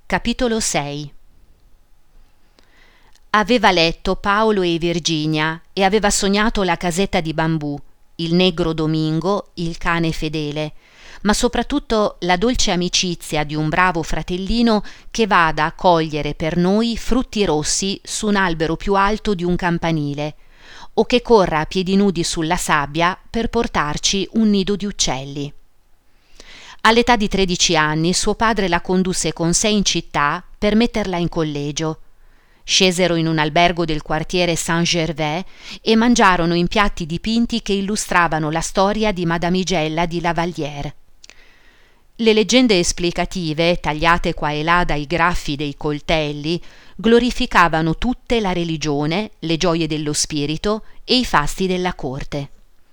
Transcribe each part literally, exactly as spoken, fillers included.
Capitolo sei. Aveva letto Paolo e Virginia e aveva sognato la casetta di bambù, il negro Domingo, il cane fedele, ma soprattutto la dolce amicizia di un bravo fratellino che vada a cogliere per noi frutti rossi su un albero più alto di un campanile, o che corra a piedi nudi sulla sabbia per portarci un nido di uccelli. All'età di tredici anni suo padre la condusse con sé in città per metterla in collegio. Scesero in un albergo del quartiere Saint-Gervais e mangiarono in piatti dipinti che illustravano la storia di Madamigella di La Vallière. Le leggende esplicative, tagliate qua e là dai graffi dei coltelli, glorificavano tutte la religione, le gioie dello spirito e i fasti della corte.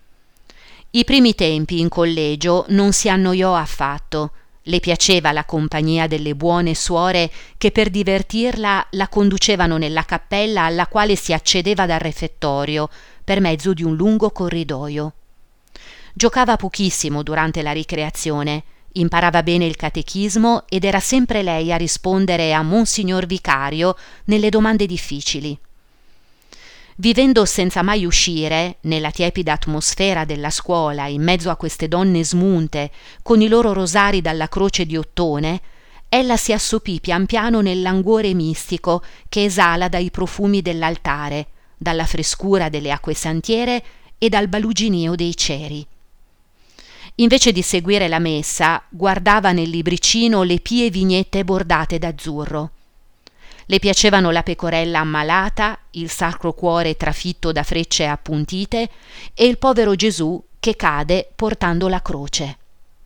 I primi tempi in collegio non si annoiò affatto. Le piaceva la compagnia delle buone suore che per divertirla la conducevano nella cappella alla quale si accedeva dal refettorio per mezzo di un lungo corridoio. Giocava pochissimo durante la ricreazione, imparava bene il catechismo ed era sempre lei a rispondere a Monsignor Vicario nelle domande difficili. Vivendo senza mai uscire, nella tiepida atmosfera della scuola, in mezzo a queste donne smunte, con i loro rosari dalla croce di ottone, ella si assopì pian piano nel languore mistico che esala dai profumi dell'altare, dalla frescura delle acquesantiere e dal baluginio dei ceri. Invece di seguire la messa, guardava nel libricino le pie vignette bordate d'azzurro. Le piacevano la pecorella ammalata, il Sacro Cuore trafitto da frecce appuntite e il povero Gesù che cade portando la croce.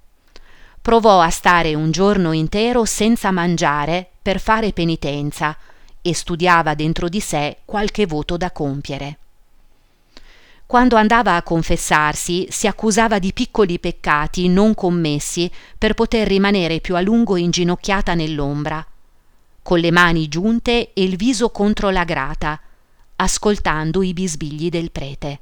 Provò a stare un giorno intero senza mangiare per fare penitenza e studiava dentro di sé qualche voto da compiere. Quando andava a confessarsi si accusava di piccoli peccati non commessi per poter rimanere più a lungo inginocchiata nell'ombra, con le mani giunte e il viso contro la grata, ascoltando i bisbigli del prete.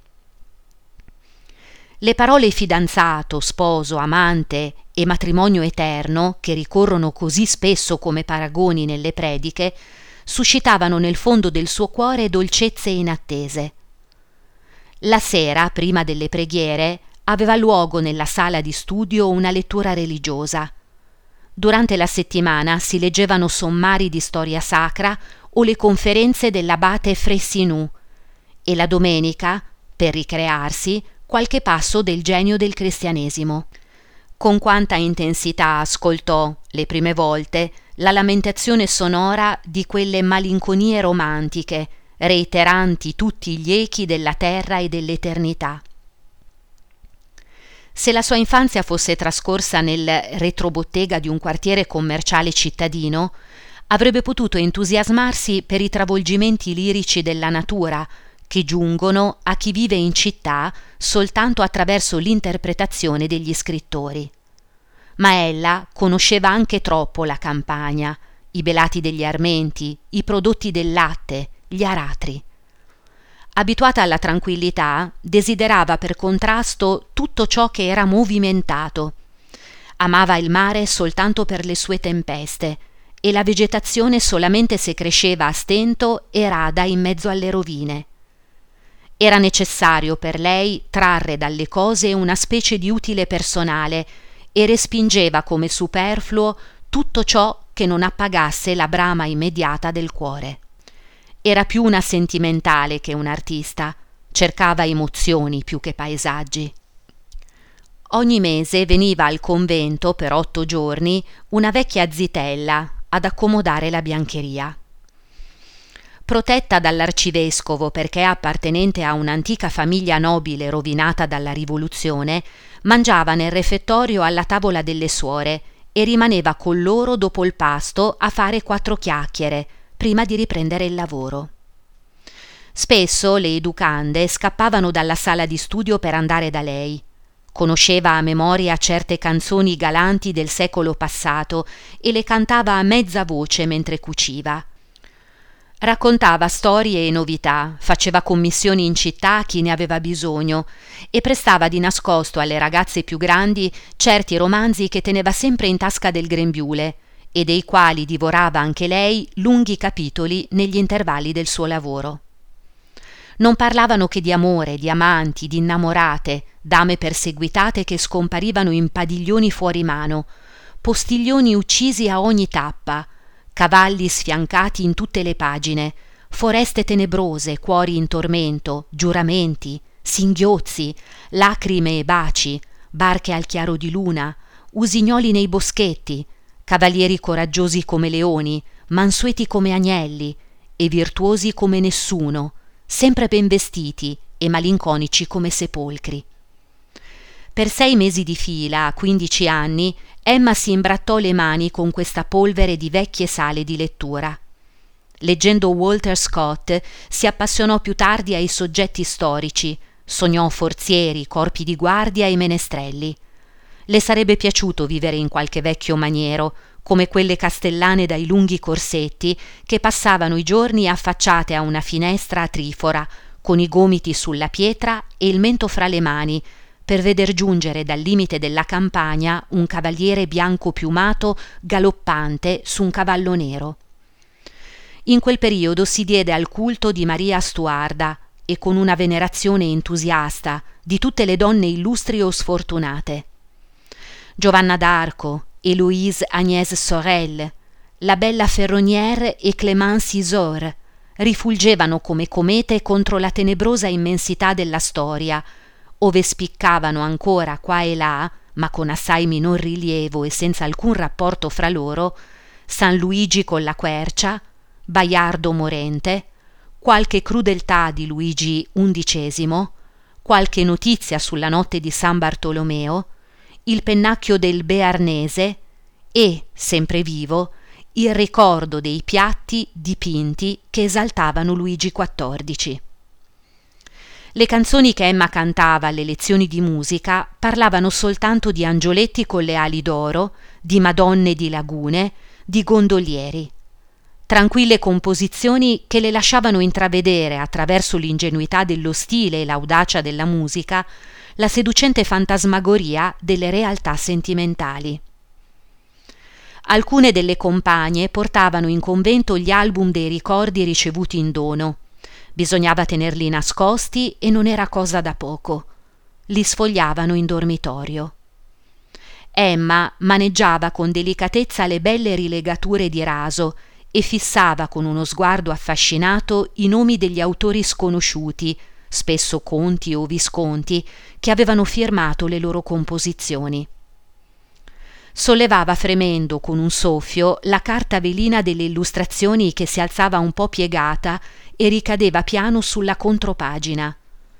Le parole fidanzato, sposo, amante e matrimonio eterno, che ricorrono così spesso come paragoni nelle prediche, suscitavano nel fondo del suo cuore dolcezze inattese. La sera, prima delle preghiere, aveva luogo nella sala di studio una lettura religiosa. Durante la settimana si leggevano sommari di storia sacra o le conferenze dell'abate Frayssinous e la domenica, per ricrearsi, qualche passo del genio del cristianesimo. Con quanta intensità ascoltò, le prime volte, la lamentazione sonora di quelle malinconie romantiche, reiteranti tutti gli echi della terra e dell'eternità. Se la sua infanzia fosse trascorsa nel retrobottega di un quartiere commerciale cittadino, avrebbe potuto entusiasmarsi per i travolgimenti lirici della natura che giungono a chi vive in città soltanto attraverso l'interpretazione degli scrittori. Ma ella conosceva anche troppo la campagna, i belati degli armenti, i prodotti del latte, gli aratri. Abituata alla tranquillità, desiderava per contrasto tutto ciò che era movimentato. Amava il mare soltanto per le sue tempeste e la vegetazione solamente se cresceva a stento e rada in mezzo alle rovine. Era necessario per lei trarre dalle cose una specie di utile personale e respingeva come superfluo tutto ciò che non appagasse la brama immediata del cuore. Era più una sentimentale che un artista, cercava emozioni più che paesaggi. Ogni mese veniva al convento per otto giorni una vecchia zitella ad accomodare la biancheria. Protetta dall'arcivescovo perché appartenente a un'antica famiglia nobile rovinata dalla rivoluzione, mangiava nel refettorio alla tavola delle suore e rimaneva con loro dopo il pasto a fare quattro chiacchiere prima di riprendere il lavoro. Spesso le educande scappavano dalla sala di studio per andare da lei. Conosceva a memoria certe canzoni galanti del secolo passato e le cantava a mezza voce mentre cuciva. Raccontava storie e novità, faceva commissioni in città a chi ne aveva bisogno e prestava di nascosto alle ragazze più grandi certi romanzi che teneva sempre in tasca del grembiule e dei quali divorava anche lei lunghi capitoli negli intervalli del suo lavoro. Non parlavano che di amore, di amanti, di innamorate, dame perseguitate che scomparivano in padiglioni fuori mano, postiglioni uccisi a ogni tappa, cavalli sfiancati in tutte le pagine, foreste tenebrose, cuori in tormento, giuramenti, singhiozzi, lacrime e baci, barche al chiaro di luna, usignoli nei boschetti, cavalieri coraggiosi come leoni, mansueti come agnelli e virtuosi come nessuno, sempre ben vestiti e malinconici come sepolcri. Per sei mesi di fila, a quindici anni, Emma si imbrattò le mani con questa polvere di vecchie sale di lettura. Leggendo Walter Scott si appassionò più tardi ai soggetti storici, sognò forzieri, corpi di guardia e menestrelli. Le sarebbe piaciuto vivere in qualche vecchio maniero, come quelle castellane dai lunghi corsetti che passavano i giorni affacciate a una finestra a trifora, con i gomiti sulla pietra e il mento fra le mani, per veder giungere dal limite della campagna un cavaliere bianco piumato galoppante su un cavallo nero. In quel periodo si diede al culto di Maria Stuarda e con una venerazione entusiasta di tutte le donne illustri o sfortunate. Giovanna d'Arco, Héloïse Agnès Sorel, la bella Ferronnière e Clémence Isaure rifulgevano come comete contro la tenebrosa immensità della storia, ove spiccavano ancora qua e là, ma con assai minor rilievo e senza alcun rapporto fra loro, San Luigi con la quercia, Baiardo morente, qualche crudeltà di Luigi undicesimo, qualche notizia sulla notte di San Bartolomeo, il pennacchio del Bearnese e, sempre vivo, il ricordo dei piatti dipinti che esaltavano Luigi quattordici. Le canzoni che Emma cantava alle lezioni di musica parlavano soltanto di angioletti con le ali d'oro, di madonne di lagune, di gondolieri. Tranquille composizioni che le lasciavano intravedere, attraverso l'ingenuità dello stile e l'audacia della musica, la seducente fantasmagoria delle realtà sentimentali. Alcune delle compagne portavano in convento gli album dei ricordi ricevuti in dono. Bisognava tenerli nascosti e non era cosa da poco. Li sfogliavano in dormitorio. Emma maneggiava con delicatezza le belle rilegature di raso e fissava con uno sguardo affascinato i nomi degli autori sconosciuti, spesso conti o visconti, che avevano firmato le loro composizioni. Sollevava fremendo con un soffio la carta velina delle illustrazioni che si alzava un po' piegata e ricadeva piano sulla contropagina.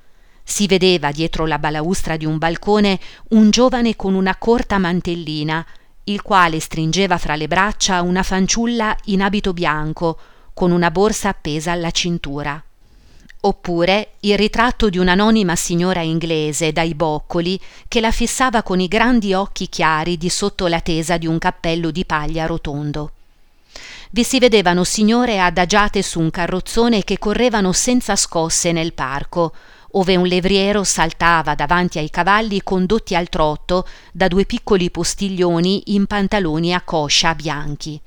Si vedeva dietro la balaustra di un balcone un giovane con una corta mantellina, il quale stringeva fra le braccia una fanciulla in abito bianco, con una borsa appesa alla cintura. Oppure il ritratto di un'anonima signora inglese dai boccoli che la fissava con i grandi occhi chiari di sotto la tesa di un cappello di paglia rotondo. Vi si vedevano signore adagiate su un carrozzone che correvano senza scosse nel parco, ove un levriero saltava davanti ai cavalli condotti al trotto da due piccoli postiglioni in pantaloni a coscia bianchi.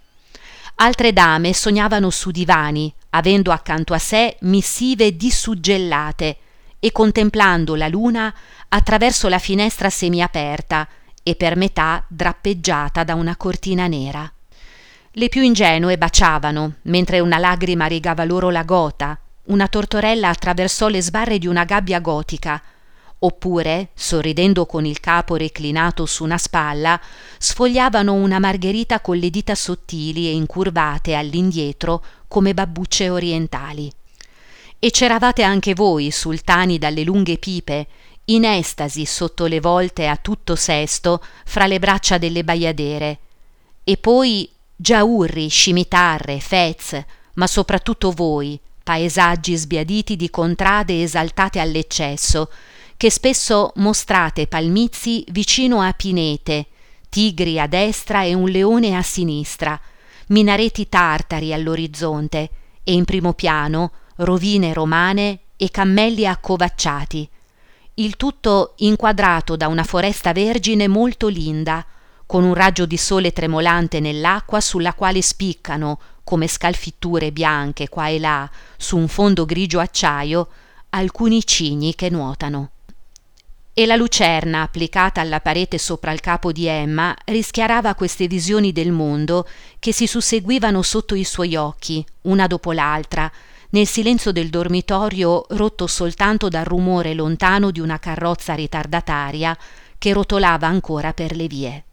Altre dame sognavano su divani, avendo accanto a sé missive disuggellate e contemplando la luna attraverso la finestra semiaperta e per metà drappeggiata da una cortina nera. Le più ingenue baciavano, mentre una lagrima rigava loro la gota, una tortorella attraversò le sbarre di una gabbia gotica, oppure, sorridendo con il capo reclinato su una spalla, sfogliavano una margherita con le dita sottili e incurvate all'indietro come babbucce orientali. E c'eravate anche voi, sultani dalle lunghe pipe, in estasi sotto le volte a tutto sesto fra le braccia delle baiadere, e poi giaurri, scimitarre, fez, ma soprattutto voi, paesaggi sbiaditi di contrade esaltate all'eccesso, che spesso mostrate palmizi vicino a pinete, tigri a destra e un leone a sinistra, minareti tartari all'orizzonte e in primo piano rovine romane e cammelli accovacciati, il tutto inquadrato da una foresta vergine molto linda, con un raggio di sole tremolante nell'acqua sulla quale spiccano, come scalfitture bianche qua e là, su un fondo grigio acciaio, alcuni cigni che nuotano. E la lucerna applicata alla parete sopra il capo di Emma rischiarava queste visioni del mondo che si susseguivano sotto i suoi occhi, una dopo l'altra, nel silenzio del dormitorio rotto soltanto dal rumore lontano di una carrozza ritardataria che rotolava ancora per le vie.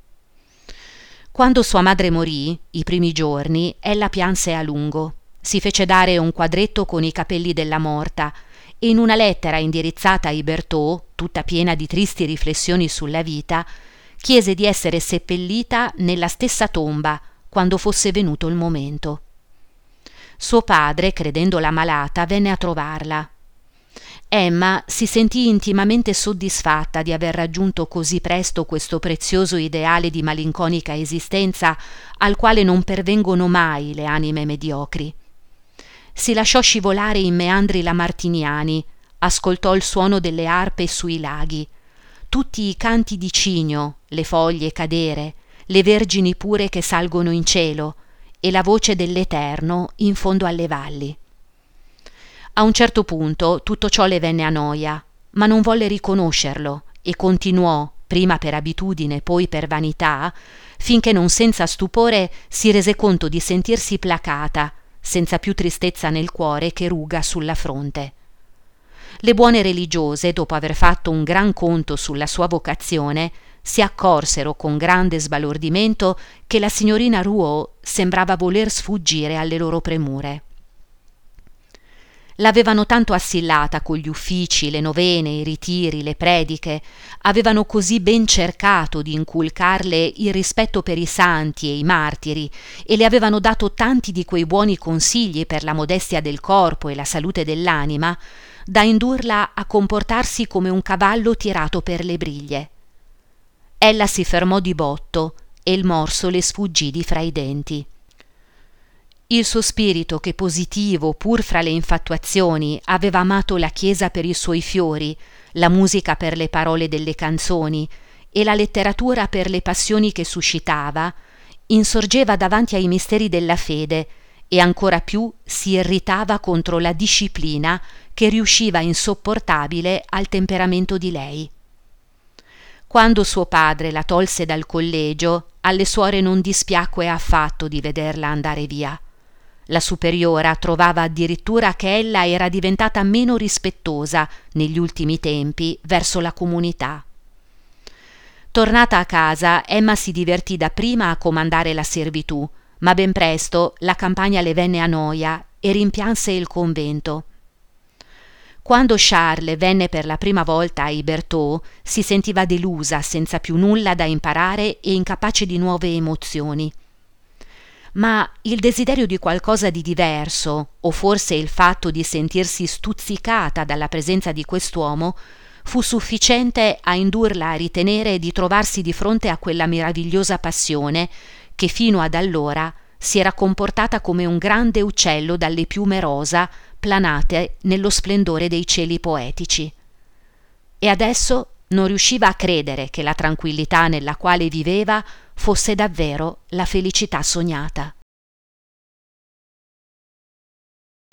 Quando sua madre morì, i primi giorni, ella pianse a lungo. Si fece dare un quadretto con i capelli della morta e in una lettera indirizzata ai Bertaux, tutta piena di tristi riflessioni sulla vita, chiese di essere seppellita nella stessa tomba quando fosse venuto il momento. Suo padre, credendola malata, venne a trovarla. Emma si sentì intimamente soddisfatta di aver raggiunto così presto questo prezioso ideale di malinconica esistenza al quale non pervengono mai le anime mediocri. Si lasciò scivolare in meandri lamartiniani, ascoltò il suono delle arpe sui laghi, tutti i canti di cigno, le foglie cadere, le vergini pure che salgono in cielo e la voce dell'Eterno in fondo alle valli. A un certo punto tutto ciò le venne a noia, ma non volle riconoscerlo e continuò, prima per abitudine, poi per vanità, finché non senza stupore si rese conto di sentirsi placata, senza più tristezza nel cuore che ruga sulla fronte. Le buone religiose, dopo aver fatto un gran conto sulla sua vocazione, si accorsero con grande sbalordimento che la signorina Rouault sembrava voler sfuggire alle loro premure. L'avevano tanto assillata con gli uffici, le novene, i ritiri, le prediche, avevano così ben cercato di inculcarle il rispetto per i santi e i martiri e le avevano dato tanti di quei buoni consigli per la modestia del corpo e la salute dell'anima, da indurla a comportarsi come un cavallo tirato per le briglie. Ella si fermò di botto e il morso le sfuggì di fra i denti. Il suo spirito che positivo, pur fra le infatuazioni, aveva amato la chiesa per i suoi fiori, la musica per le parole delle canzoni e la letteratura per le passioni che suscitava, insorgeva davanti ai misteri della fede e ancora più si irritava contro la disciplina che riusciva insopportabile al temperamento di lei. Quando suo padre la tolse dal collegio, alle suore non dispiacque affatto di vederla andare via. La superiora trovava addirittura che ella era diventata meno rispettosa negli ultimi tempi verso la comunità. Tornata a casa, Emma si divertì dapprima a comandare la servitù, ma ben presto la campagna le venne a noia e rimpianse il convento. Quando Charles venne per la prima volta ai Bertaux, si sentiva delusa, senza più nulla da imparare e incapace di nuove emozioni. Ma il desiderio di qualcosa di diverso, o forse il fatto di sentirsi stuzzicata dalla presenza di quest'uomo, fu sufficiente a indurla a ritenere di trovarsi di fronte a quella meravigliosa passione che fino ad allora si era comportata come un grande uccello dalle piume rosa planate nello splendore dei cieli poetici. E adesso non riusciva a credere che la tranquillità nella quale viveva fosse davvero la felicità sognata.